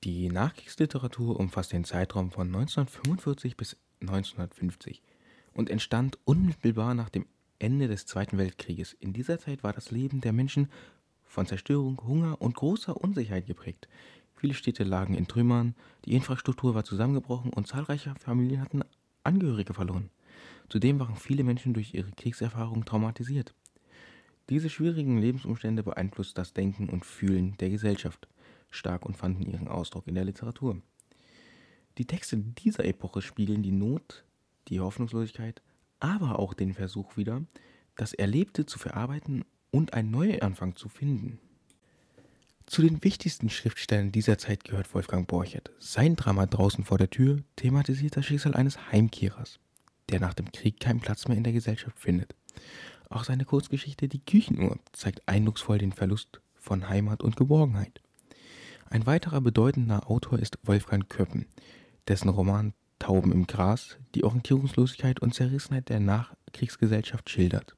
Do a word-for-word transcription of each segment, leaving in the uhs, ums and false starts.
Die Nachkriegsliteratur umfasst den Zeitraum von neunzehnhundertfünfundvierzig bis neunzehnhundertfünfzig und entstand unmittelbar nach dem Ende des Zweiten Weltkrieges. In dieser Zeit war das Leben der Menschen von Zerstörung, Hunger und großer Unsicherheit geprägt. Viele Städte lagen in Trümmern, die Infrastruktur war zusammengebrochen und zahlreiche Familien hatten Angehörige verloren. Zudem waren viele Menschen durch ihre Kriegserfahrung traumatisiert. Diese schwierigen Lebensumstände beeinflussten das Denken und Fühlen der Gesellschaft stark und fanden ihren Ausdruck in der Literatur. Die Texte dieser Epoche spiegeln die Not, die Hoffnungslosigkeit, aber auch den Versuch wider, das Erlebte zu verarbeiten und einen Neuanfang zu finden. Zu den wichtigsten Schriftstellern dieser Zeit gehört Wolfgang Borchert. Sein Drama Draußen vor der Tür thematisiert das Schicksal eines Heimkehrers, der nach dem Krieg keinen Platz mehr in der Gesellschaft findet. Auch seine Kurzgeschichte Die Küchenuhr zeigt eindrucksvoll den Verlust von Heimat und Geborgenheit. Ein weiterer bedeutender Autor ist Wolfgang Köppen, dessen Roman Tauben im Gras die Orientierungslosigkeit und Zerrissenheit der Nachkriegsgesellschaft schildert.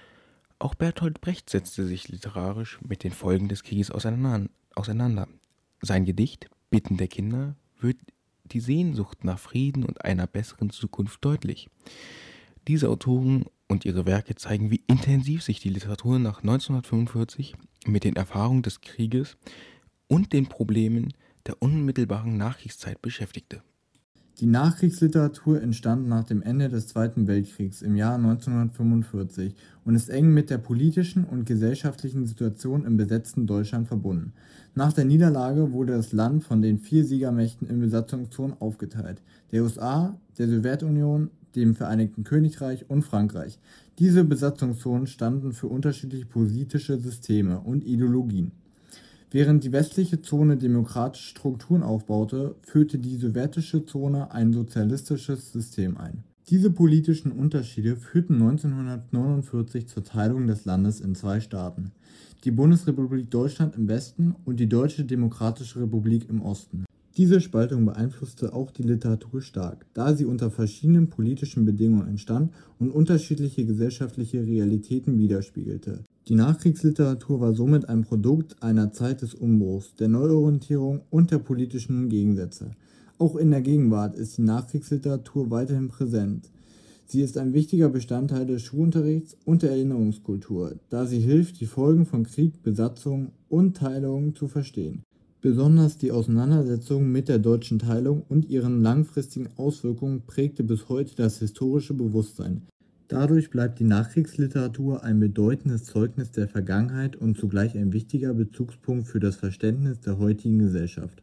Auch Bertolt Brecht setzte sich literarisch mit den Folgen des Krieges auseinander. Sein Gedicht Bitten der Kinder wird die Sehnsucht nach Frieden und einer besseren Zukunft deutlich. Diese Autoren und ihre Werke zeigen, wie intensiv sich die Literatur nach neunzehnhundertfünfundvierzig mit den Erfahrungen des Krieges und den Problemen der unmittelbaren Nachkriegszeit beschäftigte. Die Nachkriegsliteratur entstand nach dem Ende des Zweiten Weltkriegs im Jahr neunzehnhundertfünfundvierzig und ist eng mit der politischen und gesellschaftlichen Situation im besetzten Deutschland verbunden. Nach der Niederlage wurde das Land von den vier Siegermächten in Besatzungszonen aufgeteilt: der U S A, der Sowjetunion, dem Vereinigten Königreich und Frankreich. Diese Besatzungszonen standen für unterschiedliche politische Systeme und Ideologien. Während die westliche Zone demokratische Strukturen aufbaute, führte die sowjetische Zone ein sozialistisches System ein. Diese politischen Unterschiede führten neunzehnhundertneunundvierzig zur Teilung des Landes in zwei Staaten: die Bundesrepublik Deutschland im Westen und die Deutsche Demokratische Republik im Osten. Diese Spaltung beeinflusste auch die Literatur stark, da sie unter verschiedenen politischen Bedingungen entstand und unterschiedliche gesellschaftliche Realitäten widerspiegelte. Die Nachkriegsliteratur war somit ein Produkt einer Zeit des Umbruchs, der Neuorientierung und der politischen Gegensätze. Auch in der Gegenwart ist die Nachkriegsliteratur weiterhin präsent. Sie ist ein wichtiger Bestandteil des Schulunterrichts und der Erinnerungskultur, da sie hilft, die Folgen von Krieg, Besatzung und Teilung zu verstehen. Besonders die Auseinandersetzung mit der deutschen Teilung und ihren langfristigen Auswirkungen prägte bis heute das historische Bewusstsein. Dadurch bleibt die Nachkriegsliteratur ein bedeutendes Zeugnis der Vergangenheit und zugleich ein wichtiger Bezugspunkt für das Verständnis der heutigen Gesellschaft.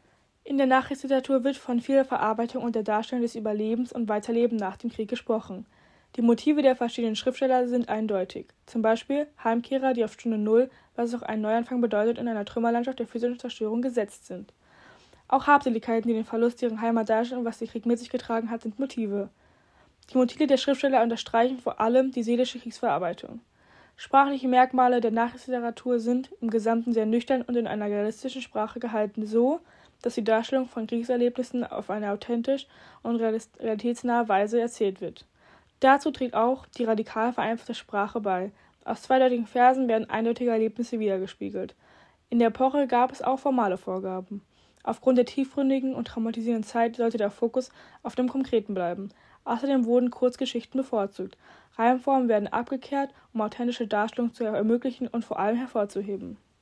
In der Nachkriegsliteratur wird von vieler Verarbeitung und der Darstellung des Überlebens und Weiterlebens nach dem Krieg gesprochen. Die Motive der verschiedenen Schriftsteller sind eindeutig. Zum Beispiel Heimkehrer, die auf Stunde Null, was auch einen Neuanfang bedeutet, in einer Trümmerlandschaft der physischen Zerstörung gesetzt sind. Auch Habseligkeiten, die den Verlust ihrer Heimat darstellen und was der Krieg mit sich getragen hat, sind Motive. Die Motive der Schriftsteller unterstreichen vor allem die seelische Kriegsverarbeitung. Sprachliche Merkmale der Nachkriegsliteratur sind im Gesamten sehr nüchtern und in einer realistischen Sprache gehalten, so, dass die Darstellung von Kriegserlebnissen auf eine authentisch und realitätsnahe Weise erzählt wird. Dazu trägt auch die radikal vereinfachte Sprache bei. Aus zweideutigen Versen werden eindeutige Erlebnisse wiedergespiegelt. In der Epoche gab es auch formale Vorgaben. Aufgrund der tiefgründigen und traumatisierenden Zeit sollte der Fokus auf dem Konkreten bleiben. Außerdem wurden Kurzgeschichten bevorzugt. Reimformen werden abgekehrt, um authentische Darstellungen zu ermöglichen und vor allem hervorzuheben.